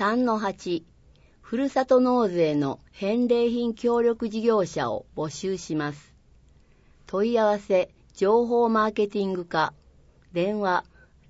3-8、ふるさと納税の返礼品協力事業者を募集します。問い合わせ、情報マーケティング課、電話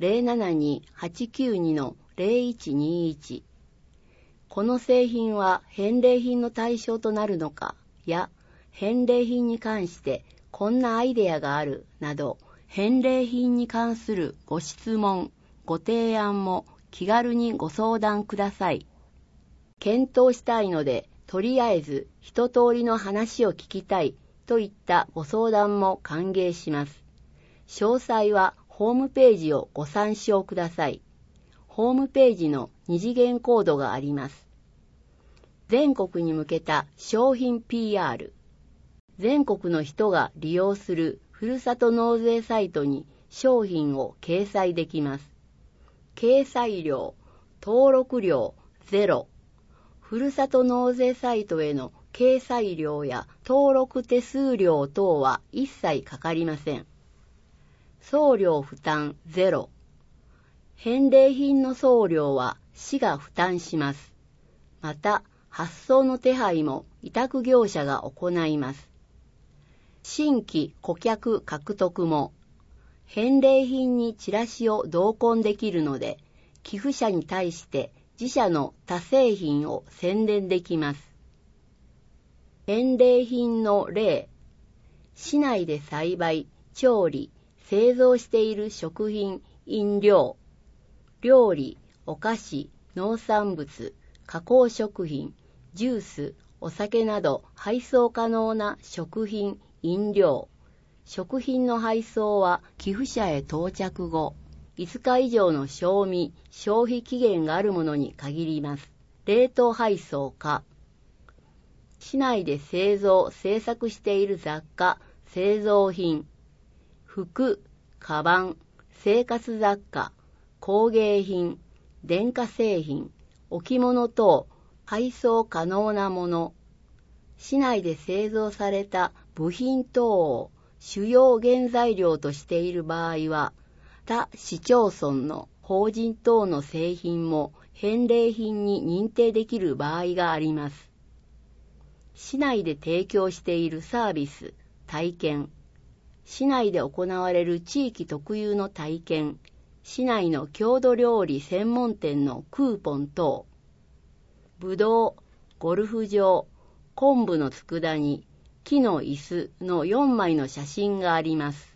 072-892-0121。この製品は返礼品の対象となるのかや、返礼品に関してこんなアイデアがあるなど、返礼品に関するご質問、ご提案も気軽にご相談ください。検討したいので、とりあえず一通りの話を聞きたいといったご相談も歓迎します。詳細はホームページをご参照ください。ホームページの二次元コードがあります。全国に向けた商品 PR。全国の人が利用するふるさと納税サイトに商品を掲載できます。掲載料、登録料ゼロ。ふるさと納税サイトへの掲載料や登録手数料等は一切かかりません。送料負担ゼロ。返礼品の送料は市が負担します。また、発送の手配も委託業者が行います。新規顧客獲得も、返礼品にチラシを同梱できるので、寄付者に対して自社の他製品を宣伝できます。返礼品の例、市内で栽培、調理、製造している食品、飲料、料理、お菓子、農産物、加工食品、ジュース、お酒など配送可能な食品、飲料。食品の配送は寄付者へ到着後、5日以上の賞味・消費期限があるものに限ります。冷凍配送か。市内で製造・製作している雑貨、製造品、服、カバン、生活雑貨、工芸品、電化製品、置物等、配送可能なもの。市内で製造された部品等を主要原材料としている場合は、他市町村の法人等の製品も返礼品に認定できる場合があります。市内で提供しているサービス、体験、市内で行われる地域特有の体験、市内の郷土料理専門店のクーポン等、ぶどう、ゴルフ場、昆布の佃煮、木の椅子の4枚の写真があります。